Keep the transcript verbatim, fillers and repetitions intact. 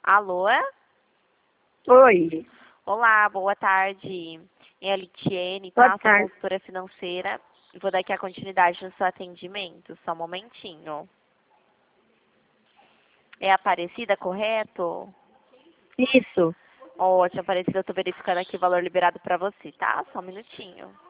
Alô? Oi, Olá, boa tarde. É a Litiene, boa tá? Sou tarde. consultora financeira. Vou dar aqui a continuidade no seu atendimento. Só um momentinho. É Aparecida, correto? Isso, Ótimo, Aparecida. Eu tô verificando aqui o valor liberado pra você, tá? Só um minutinho.